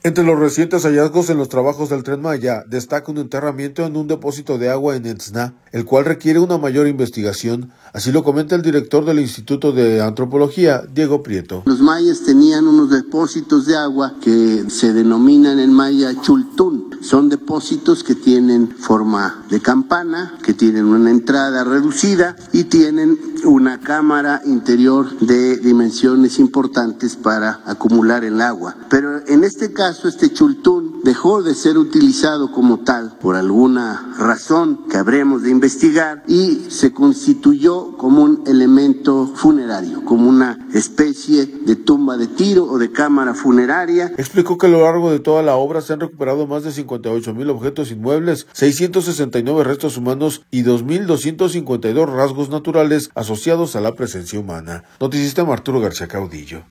Entre los recientes hallazgos en los trabajos del Tren Maya, destaca un enterramiento en un depósito de agua en Etzna, el cual requiere una mayor investigación, así lo comenta el director del Instituto de Antropología, Diego Prieto. Los mayas tenían unos depósitos de agua que se denominan en maya chultún. Son depósitos que tienen forma de campana, que tienen una entrada reducida y tienen una cámara interior de dimensiones importantes para acumular el agua. Pero en este caso, este chultún dejó de ser utilizado como tal por alguna razón que habremos de investigar y se constituyó como un elemento funerario, como una especie de tumba de tiro o de cámara funeraria. Explicó que a lo largo de toda la obra se han recuperado más de 58,000 objetos inmuebles, 669 restos humanos y 2,252 rasgos naturales asociados a la presencia humana. Noticista Arturo García Caudillo.